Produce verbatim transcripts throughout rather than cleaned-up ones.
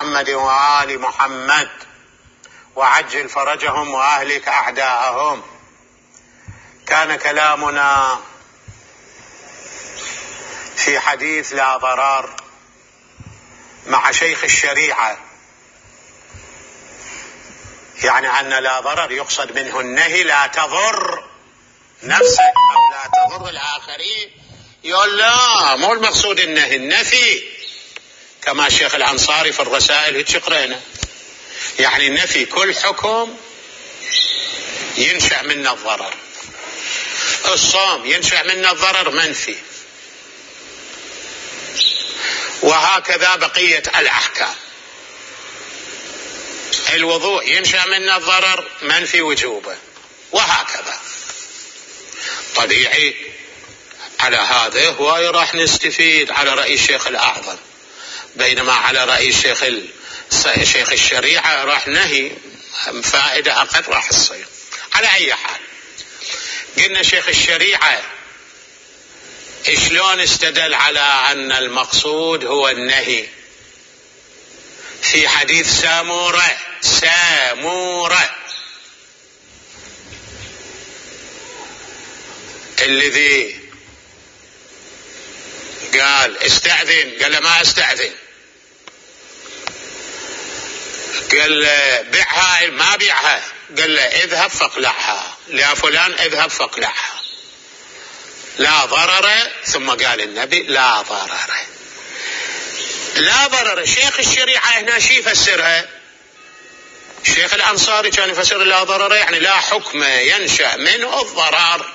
محمد وآل محمد وعجل فرجهم وأهلك أعداءهم. كان كلامنا في حديث لا ضرر مع شيخ الشريعة، يعني أن لا ضرر يقصد منه النهي لا تضر نفسك أو لا تضر الآخرين. يقول لا، مو المقصود النهي، النفي، كما الشيخ الأنصاري في الرسائل هيك قرأنا، يعني النفي كل حكم ينشأ منه الضرر. الصوم ينشأ منه الضرر منفي، وهكذا بقية الأحكام. الوضوء ينشأ منه الضرر منفي وجوبه، وهكذا. طبيعي على هذا هو راح نستفيد على رأي الشيخ الأعظم، بينما على رأي الشيخ شيخ الشريعة راح نهي فائدة أقل راح تصير. على أي حال قلنا شيخ الشريعة شلون استدل على أن المقصود هو النهي في حديث سامورة سامورة الذي قال استأذن، قال ما استأذن، قال بيعها ما بيعها، قال له اذهب فاقلعها، يا فلان اذهب فاقلعها، لا ضرر. ثم قال النبي لا ضرر، لا ضرر. شيخ الشريعة هنا شي يفسرها؟ الشيخ الأنصاري كان يفسر لا ضرر يعني لا حكم ينشأ منه الضرر.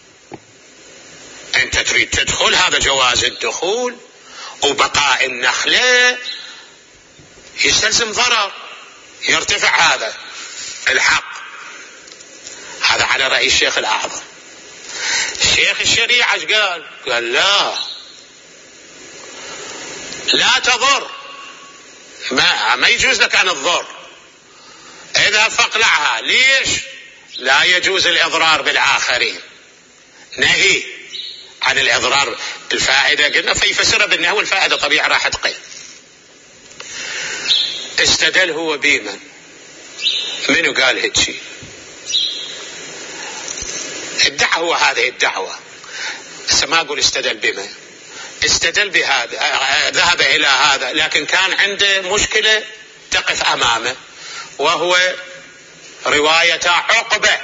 أنت تريد تدخل، هذا جواز الدخول، وبقاء النخلة يستلزم ضرر، يرتفع هذا الحق. هذا على رأي الشيخ الأعظم. شيخ الشريعة ايش قال؟ قال لا لا تضر، ما, ما يجوز لك أن تضر، إذا فاقلعها. ليش؟ لا يجوز الإضرار بالآخرين، نهي عن الإضرار. الفائدة قلنا فيفسرها بالنهي، والفائدة طبيعة راح تقل. استدل هو بمن؟ منو قال هيك شيء؟ الدعوة، هذه الدعوة. ما أقول استدل بمن، استدل بهذا، ذهب إلى هذا، لكن كان عنده مشكلة تقف أمامه، وهو رواية عقبة،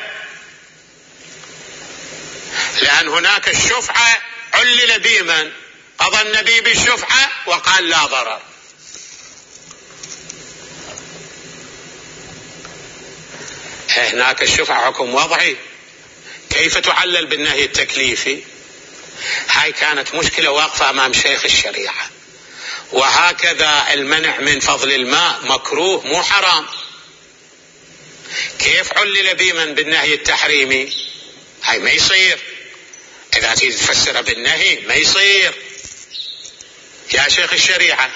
لأن هناك الشفعة علل بمن؟ قضى النبي بالشفعة وقال لا ضرر. هناك الشفعة حكم وضعي، كيف تعلل بالنهي التكليفي؟ هاي كانت مشكلة واقفة أمام شيخ الشريعة. وهكذا المنع من فضل الماء مكروه مو حرام، كيف علل بمن بالنهي التحريمي؟ هاي ما يصير، إذا تريد تفسر بالنهي ما يصير يا شيخ الشريعة.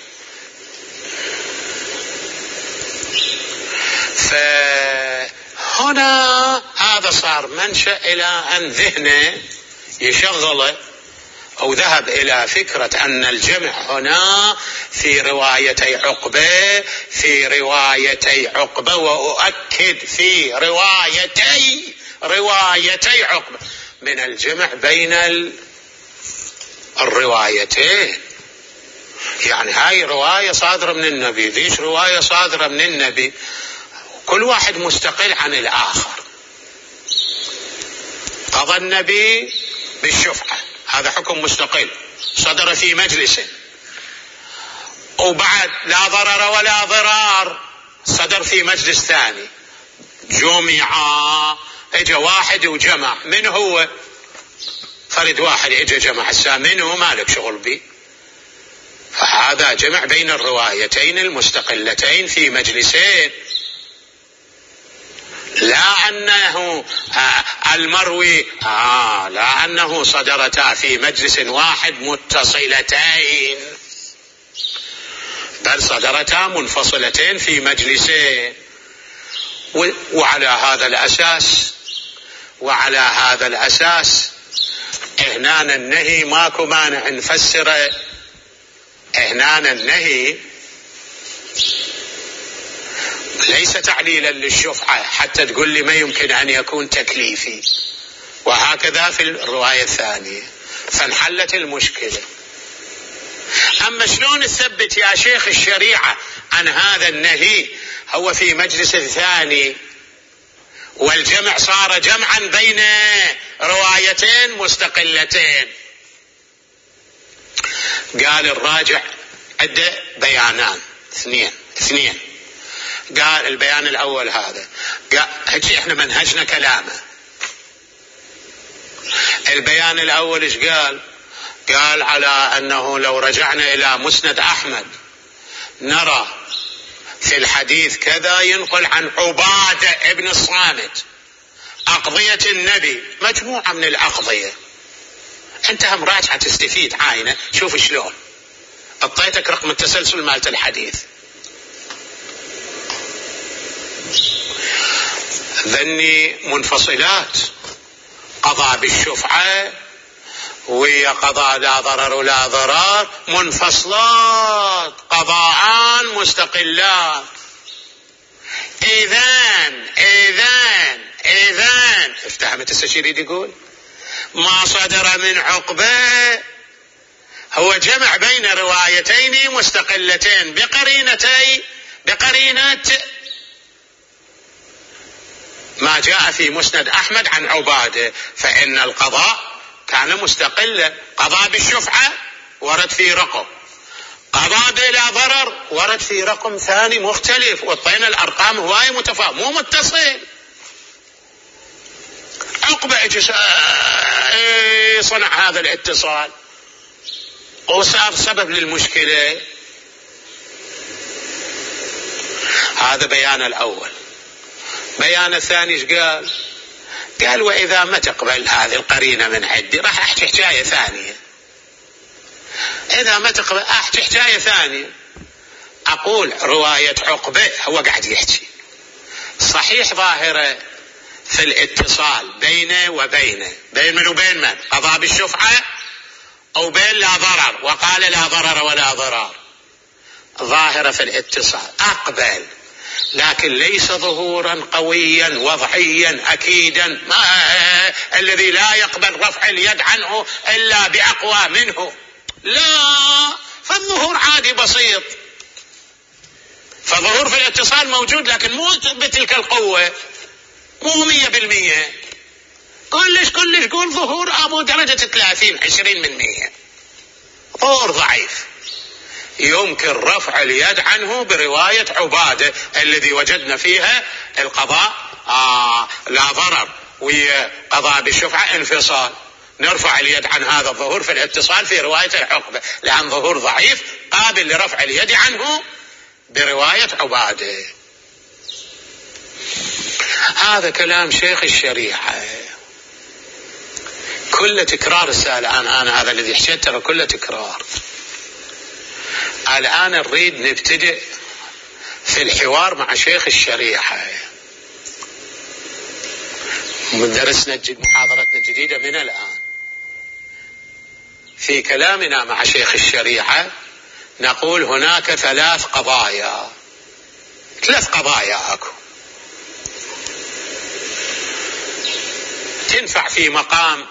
فهنا هذا صار منشأ إلى أن ذهنه يشغله، أو ذهب إلى فكرة أن الجمع هنا في روايتي عقبة، في روايتي عقبة، وأؤكد في روايتي روايتي عقبة، من الجمع بين الروايتين. يعني هاي رواية صادرة من النبي، ذيش رواية صادرة من النبي، كل واحد مستقل عن الآخر. قضى النبي بالشفعة، هذا حكم مستقل صدر في مجلس، وبعد لا ضرر ولا ضرار صدر في مجلس ثاني، جمعة، اجى واحد وجمع. من هو؟ فرد واحد اجى جمع، السامن مالك شغل بي. فهذا جمع بين الروايتين المستقلتين في مجلسين، لا أنه آه المروي آه لا أنه صدرتا في مجلس واحد متصلتين، بل صدرتا منفصلتين في مجلسين. وعلى هذا الأساس وعلى هذا الأساس هنا النهي ماكو مانع نفسره. هنا النهي ليس تعليلا للشفعة حتى تقول لي ما يمكن أن يكون تكليفي، وهكذا في الرواية الثانية، فانحلت المشكلة. أما شلون تثبت يا شيخ الشريعة عن هذا النهي؟ هو في مجلس ثاني، والجمع صار جمعا بين روايتين مستقلتين. قال الراجع عدة بيانان اثنين اثنين قال البيان الأول هذا، قال هيك احنا منهجنا كلامه. البيان الأول ايش قال؟ قال على أنه لو رجعنا إلى مسند أحمد نرى في الحديث كذا ينقل عن عبادة ابن الصامت أقضية النبي، مجموعة من الأقضية. أنت هم راجعة تستفيد عاينة، شوف شلون اعطيتك رقم التسلسل مالت الحديث. ذني منفصلات، قضاء بالشفعة وهي قضاء لا ضرر ولا ضرار، منفصلات قضاءان مستقلات. إذن إذن إذن افتهمت السشيري يقول ما صدر من عقبة هو جمع بين روايتين مستقلتين بقرينتي بقرينة ما جاء في مسند أحمد عن عبادة، فإن القضاء كان مستقلا. قضاء بالشفعة ورد في رقم، قضاء بلا ضرر ورد في رقم ثاني مختلف، وطينا الأرقام هواية متفاوتة مو متصل. عقبة صنع هذا الاتصال وصار سبب للمشكلة. هذا بيان الأول. بيان الثاني ايش قال؟ قال وإذا ما تقبل هذه القرينة من عندي راح أحكي حكاية ثانية. إذا ما تقبل أحكي حكاية ثانية، أقول رواية عقبة هو قاعد يحكي صحيح ظاهرة في الاتصال بينه وبينه، بين من وبين من؟ قضاء بالشفعة أو بين لا ضرر، وقال لا ضرر ولا ضرار، ظاهرة في الاتصال أقبل، لكن ليس ظهورا قويا وضعيا أكيدا ما الذي لا يقبل رفع اليد عنه إلا بأقوى منه، لا، فالظهور عادي بسيط. فظهور في الاتصال موجود لكن مو بتلك القوة، مو مية بالمية، كلش كلش قول ظهور أبو درجة ثلاثين عشرين من مية، ظهور ضعيف يمكن رفع اليد عنه برواية عبادة الذي وجدنا فيها القضاء آه لا ضرر وقضاء بالشفعة انفصال، نرفع اليد عن هذا الظهور في الاتصال في رواية العقبة، لأن ظهور ضعيف قابل لرفع اليد عنه برواية عبادة. هذا كلام شيخ الشريعة كل تكرار السؤال. الآن أنا هذا الذي حشيته كله تكرار. الآن نريد نبتدئ في الحوار مع شيخ الشريعة من درسنا محاضرتنا الجديدة من الآن. في كلامنا مع شيخ الشريعة نقول هناك ثلاث قضايا، ثلاث قضايا أكو تنفع في مقام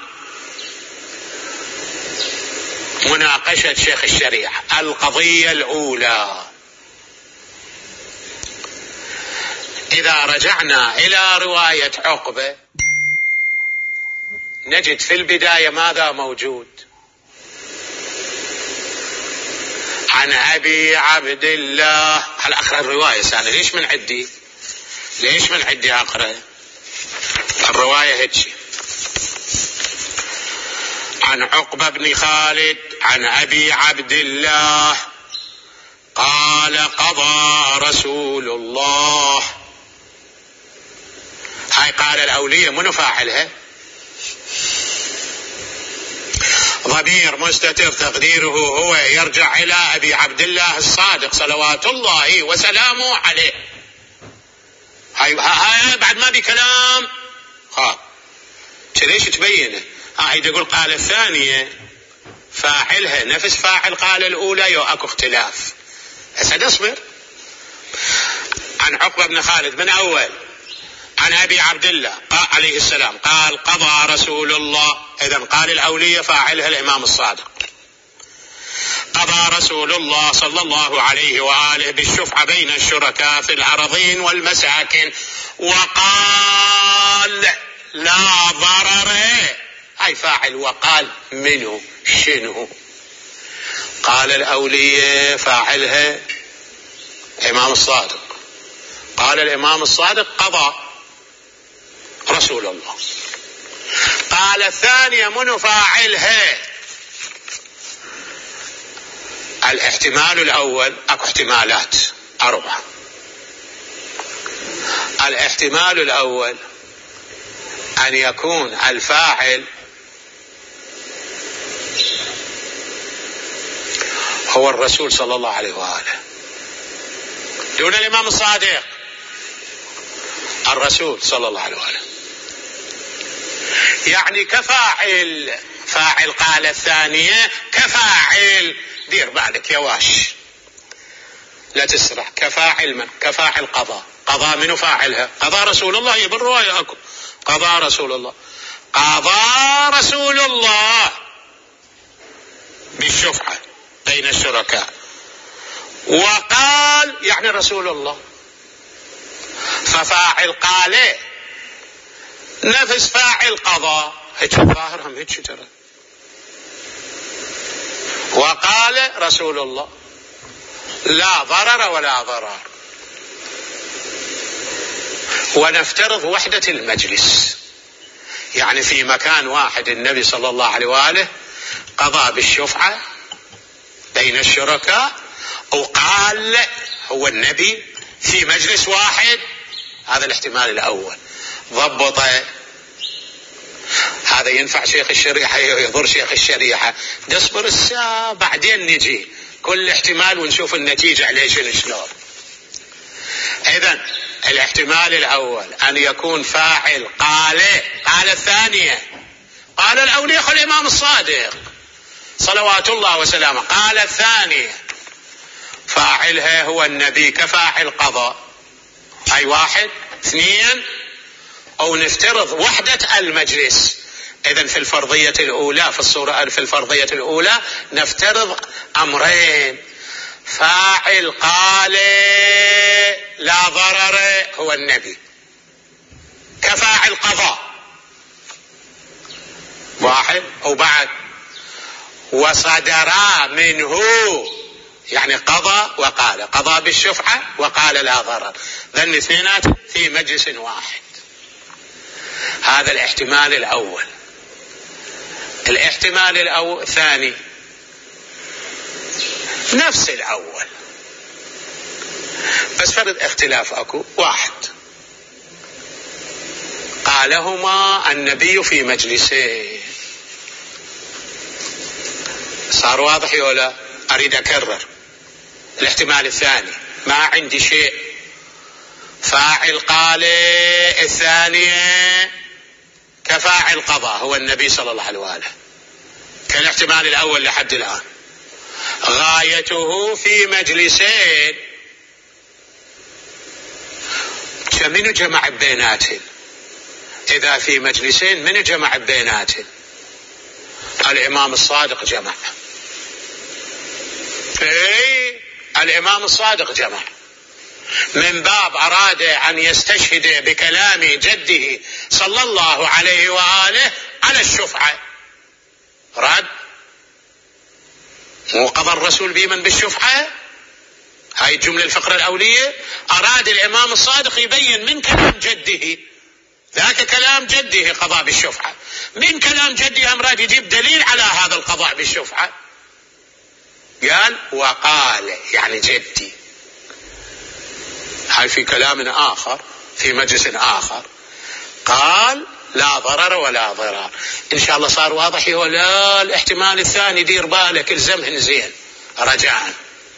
مناقشة شيخ الشريعة. القضية الأولى، إذا رجعنا إلى رواية عقبة نجد في البداية ماذا موجود؟ عن أبي عبد الله. هل أقرأ الرواية سأنا ليش من عدي ليش من عدي أقرأ الرواية هيك؟ عن عقبة بن خالد عن أبي عبد الله قال قضى رسول الله. هاي قال الأولية منو فاعلها؟ ضمير مستتر تقديره هو يرجع إلى أبي عبد الله الصادق صلوات الله وسلامه عليه. هاي, هاي بعد ما بكلام ها ليش تبينه؟ هاي تقول قال الثانية فاعلها نفس فاعل قال الأولى، يو أكو اختلاف. هسه اصبر. عن عن عقبة بن خالد من أول عن أبي عبد الله عليه السلام قال قضى رسول الله، إذن قال الأولية فاعلها الإمام الصادق، قضى رسول الله صلى الله عليه وآله بالشفعة بين الشركاء في الأراضين والمساكن وقال لا ضرر. هاي فاعل وقال منه شنو؟ قال الأولية فاعلها الإمام الصادق، قال الإمام الصادق قضى رسول الله. قال الثانية من فاعلها؟ الاحتمال الأول، أكو احتمالات أربعة. الاحتمال الأول أن يكون الفاعل هو الرسول صلى الله عليه وآله دون الإمام الصادق، الرسول صلى الله عليه وآله، يعني كفاعل. فاعل قال الثانية كفاعل، دير بالك يا واش لا تسرح. كفاعل من؟ كفاعل قضاء. قضاء منو فاعلها؟ قضاء رسول الله. هي بالرواية أكو قضاء رسول الله، قضاء رسول الله بالشفعة بين الشركاء، وقال يعني رسول الله. ففاعل قال نفس فاعل قضاء، هيك ظاهرهم هيك ترى. وقال رسول الله لا ضرر ولا ضرار. ونفترض وحدة المجلس، يعني في مكان واحد النبي صلى الله عليه وآله قضى بالشفعة بين الشركاء، وقال هو النبي في مجلس واحد. هذا الاحتمال الأول. ضبطه. هذا ينفع شيخ الشريحة يضر شيخ الشريحة. نصبر الساعة بعدين نجي كل احتمال ونشوف النتيجة عليه شنو شلون. إذن الاحتمال الأول أن يكون فاعل قال قال الثانية، قال الأولياء خل الإمام الصادق صلوات الله وسلامه، قال الثانية فاعلها هو النبي كفاعل قضاء. أي واحد. اثنين، أو نفترض وحدة المجلس. إذن في الفرضية الأولى، في الصورة في الفرضية الأولى نفترض أمرين. فاعل قال لا ضرر هو النبي كفاعل قضاء واحد، أو بعد وصدرا منه يعني قضى وقال، قضى بالشفعة وقال لا ضرر، ذن اثنينات في مجلس واحد. هذا الاحتمال الأول. الاحتمال الأول الثاني نفس الأول، بس فرض اختلاف أكو. واحد قالهما النبي في مجلسين. صار واضح ولا أريد أكرر؟ الاحتمال الثاني ما عندي شيء، فاعل قال الثانية كفاعل قضاء هو النبي صلى الله عليه وآله، كان الاحتمال الأول لحد الآن. غايته في مجلسين، فمن جمع بيناتهم؟ إذا في مجلسين من جمع بيناتهم؟ الإمام الصادق جمع. اي الإمام الصادق جمع، من باب أراد أن يستشهد بكلام جده صلى الله عليه وآله على الشفعة. رد مو قضى الرسول بمن بالشفعة، هاي الجملة الفقرة الأولية. أراد الإمام الصادق يبين من كلام جده، ذاك كلام جده قضاء بالشفعة، من كلام جده أمراد يجيب دليل على هذا القضاء بالشفعة. قال وقال يعني جدي. هاي في كلام آخر في مجلس آخر قال لا ضرر ولا ضرار. إن شاء الله صار واضح ولا؟ الاحتمال الثاني دير بالك الزمهن زين رجاء.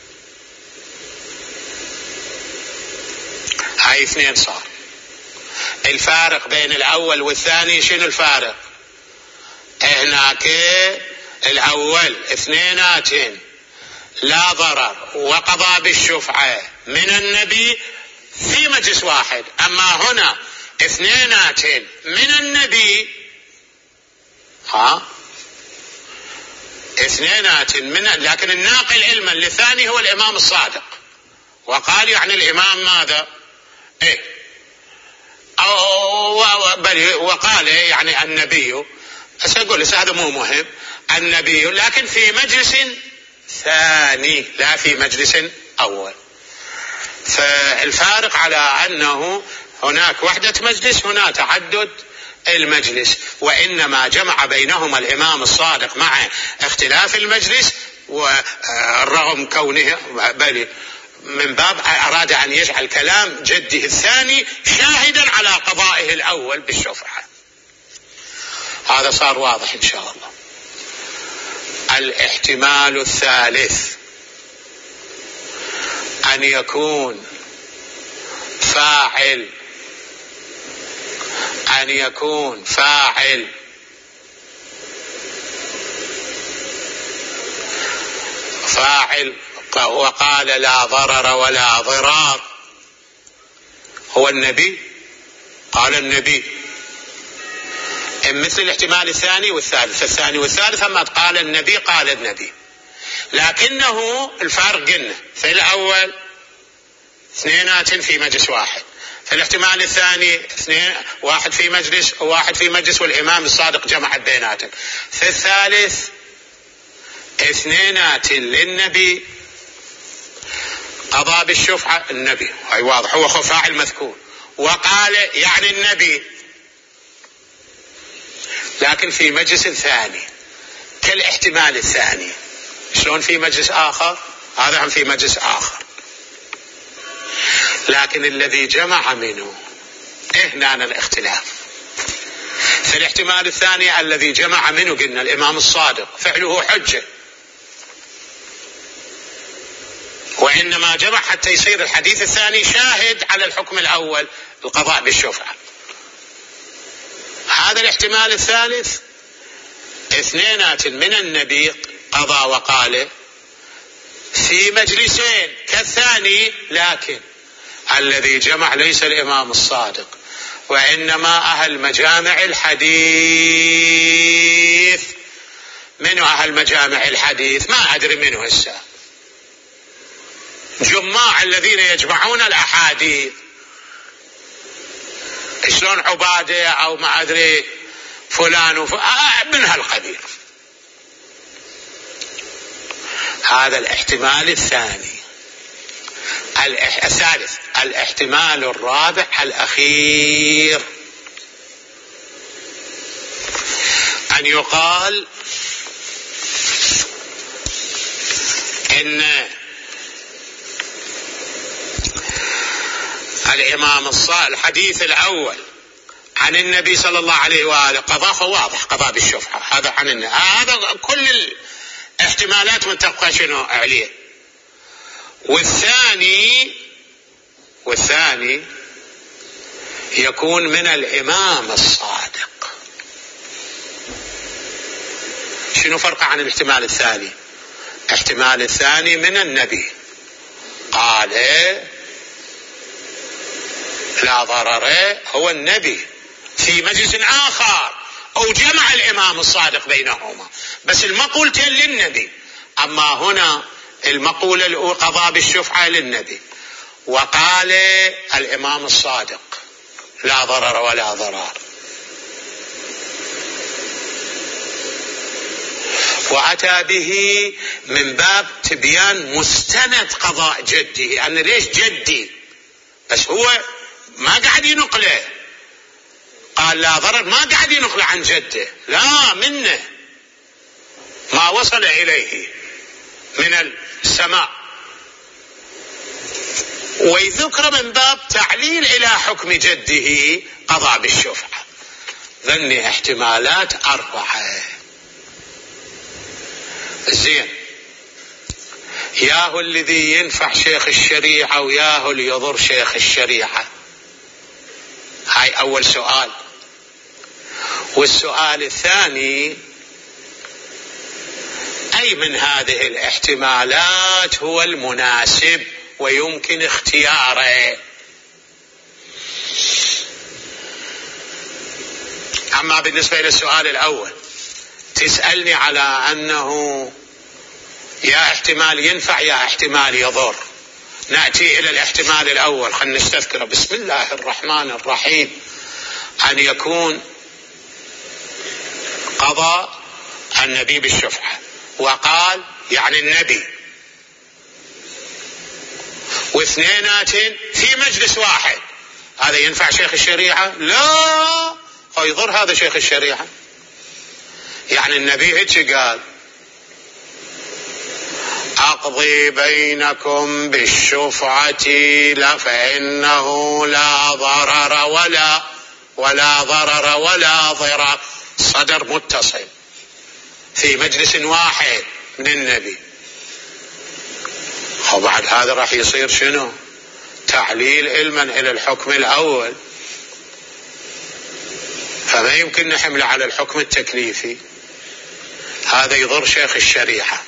هاي اثنين صار. الفارق بين الأول والثاني شنو الفارق؟ هناك الأول اثنيناتين لا ضرر وقضى بالشفعة من النبي، في مجلس واحد. أما هنا اثنينات من النبي، ها اثنينات من، لكن الناقل علما للثاني هو الإمام الصادق، وقال يعني الإمام ماذا إيه أو بل وقال يعني النبي، سأقول هذا مو مهم، النبي لكن في مجلس ثاني لا في مجلس أول. فالفارق على أنه هناك وحدة مجلس، هنا تعدد المجلس، وإنما جمع بينهما الإمام الصادق مع اختلاف المجلس، ورغم كونه بل من باب أراد أن يجعل كلام جده الثاني شاهدا على قضائه الأول بالشفعة. هذا صار واضح إن شاء الله. الاحتمال الثالث أن يكون فاعل أن يكون فاعل فاعل وقال لا ضرر ولا ضرار هو النبي، قال النبي، مثل الاحتمال الثاني والثالث. الثاني والثالث أما قال النبي قال النبي، لكنه الفارق قلنا في الأول اثنينات في مجلس واحد، في الاحتمال الثاني اثنين واحد في مجلس وواحد في مجلس والإمام الصادق جمع بيناتهم. في الثالث اثنينات للنبي قضى بالشفعة النبي، هاي واضح، هو فاعل مذكور، وقال يعني النبي، لكن في مجلس ثاني كالاحتمال الثاني. شلون في مجلس آخر؟ هذا هم في مجلس آخر، لكن الذي جمع منه هنا الاختلاف. في الاحتمال الثاني الذي جمع منه قلنا الإمام الصادق فعله حجة، وإنما جمع حتى يصير الحديث الثاني شاهد على الحكم الأول القضاء بالشفعة. هذا الاحتمال الثالث اثنينات من النبي قضى وقال في مجلسين كالثاني، لكن الذي جمع ليس الإمام الصادق وإنما أهل مجامع الحديث. منو أهل مجامع الحديث؟ ما أدري منه هسه، جماع الذين يجمعون الأحاديث، شلون عبادة أو ما أدري فلان وف... آه من هالقبيل. هذا الاحتمال الثاني. الإح... الثالث الاحتمال الرابع الأخير أن يقال إن الإمام الصالح الحديث الأول عن النبي صلى الله عليه وآله قضاء واضح، قضاء بالشفعة، هذا عن النبي، هذا كل الاحتمالات من تبقى شنو عليه. والثاني والثاني يكون من الإمام الصادق. شنو فرق عن الاحتمال الثاني؟ احتمال الثاني من النبي قال لا ضرر هو النبي في مجلس آخر، أو جمع الإمام الصادق بينهما، بس المقولتين للنبي. أما هنا المقولة الأولى قضاء بالشفعة للنبي، وقال الإمام الصادق لا ضرر ولا ضرار، وأتى به من باب تبيان مستند قضاء جده، أن ليش جدي، بس هو ما قاعد ينقله، قال لا ضرر ما قاعد ينقله عن جده، لا منه ما وصل إليه من السماء، ويذكر من باب تعليل إلى حكم جده قضاء بالشفعة. ذني احتمالات أربعة. زين، ياهو الذي ينفع شيخ الشريعة وياهو اللي يضر شيخ الشريعة. هاي أول سؤال. والسؤال الثاني، أي من هذه الاحتمالات هو المناسب ويمكن اختياره؟ أما بالنسبة إلى السؤال الأول، تسألني على أنه يا احتمال ينفع يا احتمال يضر. نأتي إلى الاحتمال الأول، خلنا نستذكره. بسم الله الرحمن الرحيم. أن يكون قضى النبي بالشفعة وقال يعني النبي واثنينات في مجلس واحد، هذا ينفع شيخ الشريعة؟ لا، يضر هذا شيخ الشريعة. يعني النبي هيك قال: أقضي بينكم بالشفعة لا فإنه لا ضرر ولا ولا ضرر ولا ضرر. صدر متصل في مجلس واحد من النبي. وبعد هذا راح يصير شنو؟ تعليل علما إلى الحكم الأول، فما يمكن نحمله على الحكم التكليفي. هذا يضر شيخ الشريعة.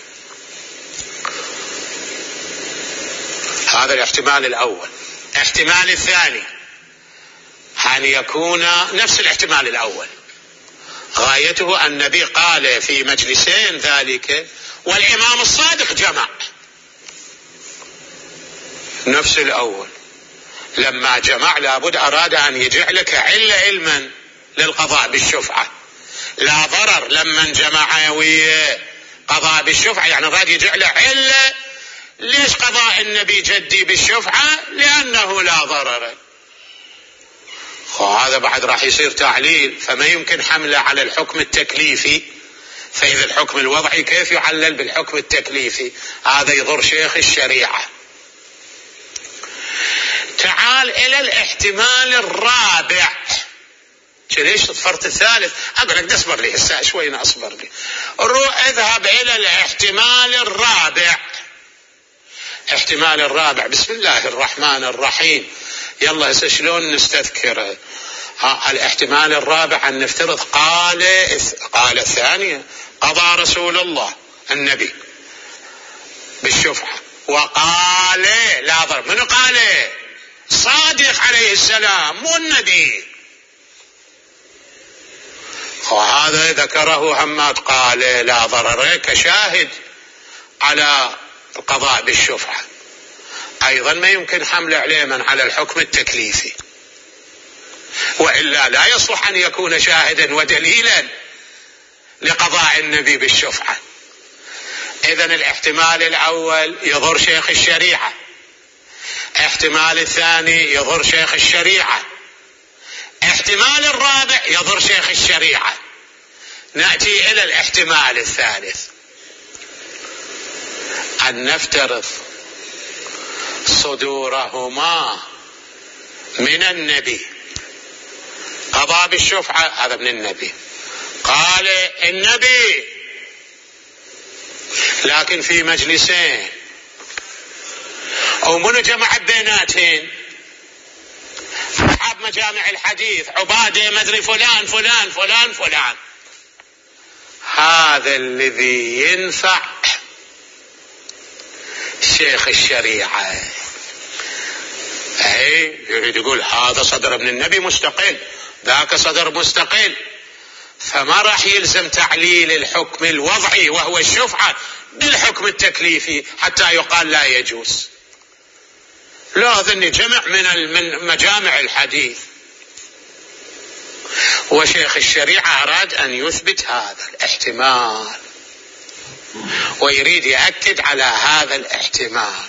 هذا الاحتمال الأول. الاحتمال الثاني أن يكون نفس الاحتمال الأول، غايته النبي قال في مجلسين ذلك والإمام الصادق جمع. نفس الأول، لما جمع لابد أراد أن يجعلك علة علما للقضاء بالشفعة. لا ضرر لما جمع وقضاء بالشفعة، يعني أراد يجعله علة. ليش قضاء النبي جدي بالشفعة؟ لأنه لا ضرر. وهذا بعد راح يصير تعليل، فما يمكن حمله على الحكم التكليفي. فإذا الحكم الوضعي كيف يعلل بالحكم التكليفي؟ هذا يضر شيخ الشريعة. تعال إلى الاحتمال الرابع. ليش صفرت الثالث؟ أقول لك اصبر لي هسه شوي، أصبر لي. روح اذهب إلى الاحتمال الرابع. احتمال الرابع، بسم الله الرحمن الرحيم. يلا هسه شلون نستذكره؟ ها الاحتمال الرابع أن نفترض قال قال الثانية قضى رسول الله النبي بالشفعة وقال لا ضرر. من قال؟ صادق عليه السلام، مو النبي. وهذا ذكره حماد قال لا ضرر كشاهد على القضاء بالشفعة. أيضا ما يمكن حمله عليه من على الحكم التكليفي، وإلا لا يصلح أن يكون شاهدا ودليلا لقضاء النبي بالشفعة. إذن الاحتمال الأول يضر شيخ الشريعة، احتمال الثاني يضر شيخ الشريعة، احتمال الرابع يضر شيخ الشريعة. نأتي إلى الاحتمال الثالث، أن نفترض صدورهما من النبي. قضى بالشفعة، هذا من النبي، قال النبي، لكن في مجلسين أو من جمع بيناتهم أصحاب مجامع الحديث، عبادة مدري فلان فلان فلان فلان. هذا الذي ينفع شيخ الشريعة. أي يريد يقول هذا صدر من النبي مستقل، ذاك صدر مستقل، فما راح يلزم تعليل الحكم الوضعي وهو الشفعة بالحكم التكليفي حتى يقال لا يجوز. لا، ذني جمع من مجامع الحديث. وشيخ الشريعة أراد أن يثبت هذا الاحتمال ويريد يأكد على هذا الاحتمال.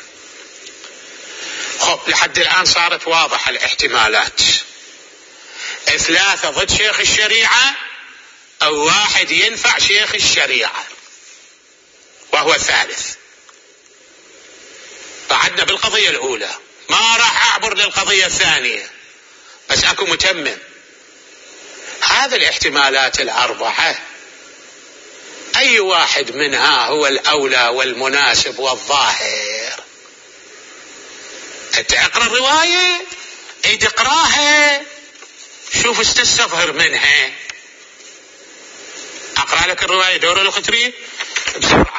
خب لحد الآن صارت واضحة الاحتمالات، ثلاثة ضد شيخ الشريعة أو واحد ينفع شيخ الشريعة وهو الثالث. قعدنا بالقضية الأولى، ما راح أعبر للقضية الثانية، بس أكو متمم. هذه الاحتمالات الأربعة أي واحد منها هو الأولى والمناسب والظاهر؟ أنت اقرأ الرواية، أي تقراها، شوف استستظهر منها. أقرأ لك الرواية دور الختري بسرعة.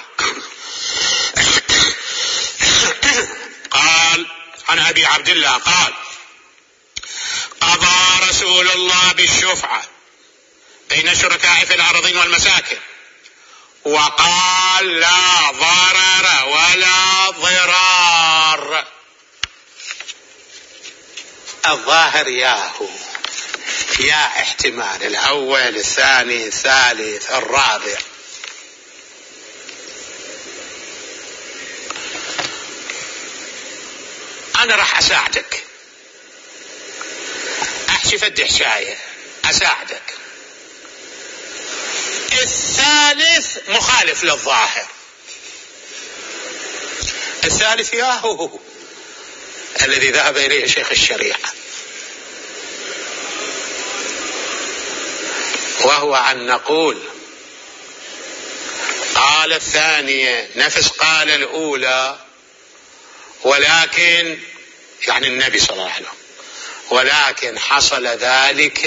قال عن أبي عبد الله قال قضى رسول الله بالشفعة بين الشركاء في الأراضين والمساكن، وقال لا ضرر ولا ضرار. الظاهر ياهو يا احتمال الأول الثاني الثالث الرابع. أنا راح أساعدك، أحشي فد حشاية أساعدك. الثالث مخالف للظاهر. الثالث ياهو الذي ذهب إليه شيخ الشريعة، وهو أن نقول قال الثانية نفس قال الأولى، ولكن يعني النبي صلى الله عليه وسلم، ولكن حصل ذلك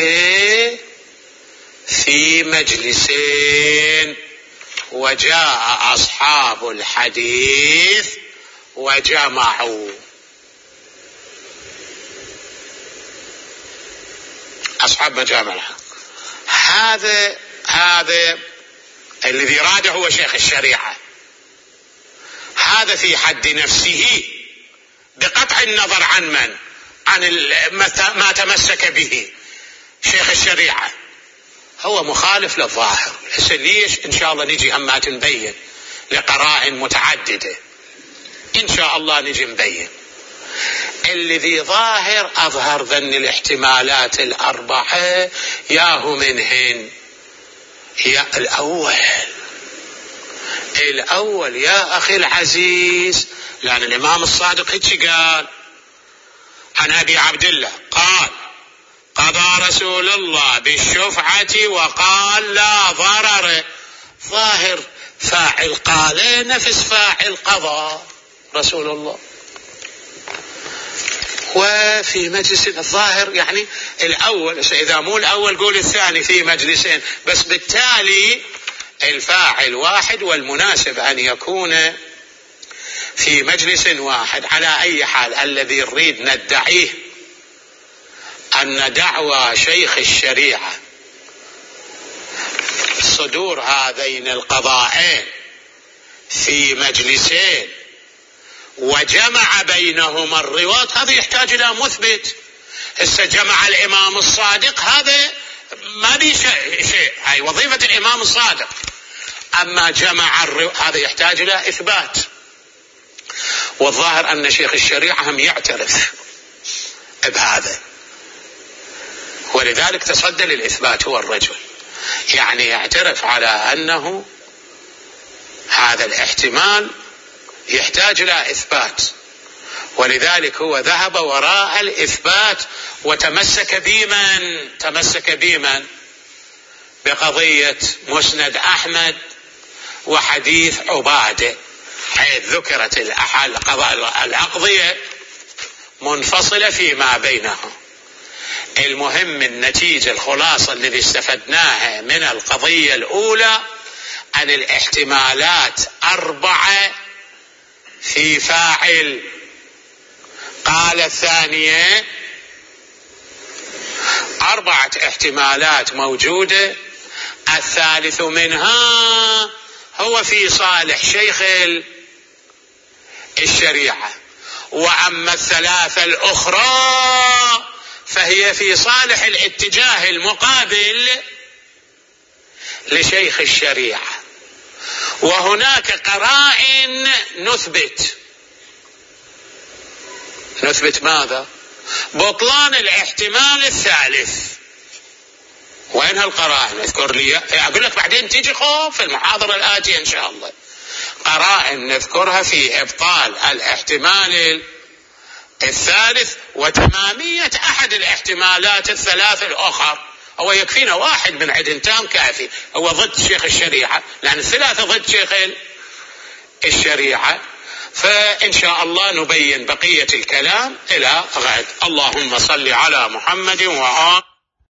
في مجلسين، وجاء أصحاب الحديث وجمعوا. أصحاب مجامعة، هذا هذا الذي راده هو شيخ الشريعة. هذا في حد نفسه بقطع النظر عن من عن ما تمسك به شيخ الشريعة هو مخالف للظاهر. هسه ليش؟ إن شاء الله نجي همات نبين لقرائن متعددة، إن شاء الله نجي نبين. الذي ظاهر أظهر ذن الاحتمالات الأربعة ياهو منهن. يا الأول الأول يا أخي العزيز، لأن الإمام الصادق هيك قال عن أبي عبد الله قال قضى رسول الله بالشفعة وقال لا ضرر. ظاهر فاعل قال نفس فاعل قضى رسول الله، وفي مجلس. الظاهر يعني الأول، إذا مو الأول قول الثاني في مجلسين، بس بالتالي الفاعل واحد والمناسب أن يكون في مجلس واحد. على أي حال الذي نريد ندعيه أن دعوى شيخ الشريعة صدور هذين القضاءين في مجلسين وجمع بينهما الرواة، هذا يحتاج إلى مثبت. هسه جمع الإمام الصادق، هذا ما بي شيء، هاي وظيفة الإمام الصادق. أما جمع الرواة هذا يحتاج إلى إثبات، والظاهر أن شيخ الشريعة هم يعترف بهذا، ولذلك تصدى للإثبات هو الرجل، يعني يعترف على أنه هذا الاحتمال يحتاج إلى إثبات، ولذلك هو ذهب وراء الإثبات وتمسك بمن تمسك بمن بقضية مسند أحمد وحديث عبادة، حيث ذكرت الأقضية منفصلة فيما بينهم. المهم النتيجة الخلاصة الذي استفدناها من القضية الأولى أن الاحتمالات أربعة في فاعل. قال الثانية أربعة احتمالات موجودة، الثالث منها هو في صالح شيخ الشريعة، وأما الثلاثة الأخرى فهي في صالح الاتجاه المقابل لشيخ الشريعة. وهناك قرائن نثبت نثبت ماذا؟ بطلان الاحتمال الثالث. وين هالقرائن؟ اذكر لي، اقول لك بعدين تيجي خوف في المحاضرة الآتية ان شاء الله. قرائن نذكرها في ابطال الاحتمال الثالث وتمامية احد الاحتمالات الثلاث الاخر. هو يكفينا واحد من عدن تام كافي، هو ضد شيخ الشريعة، لان الثلاثة ضد شيخ الشريعة. فإن شاء الله نبين بقية الكلام إلى غد. اللهم صل على محمد وآله.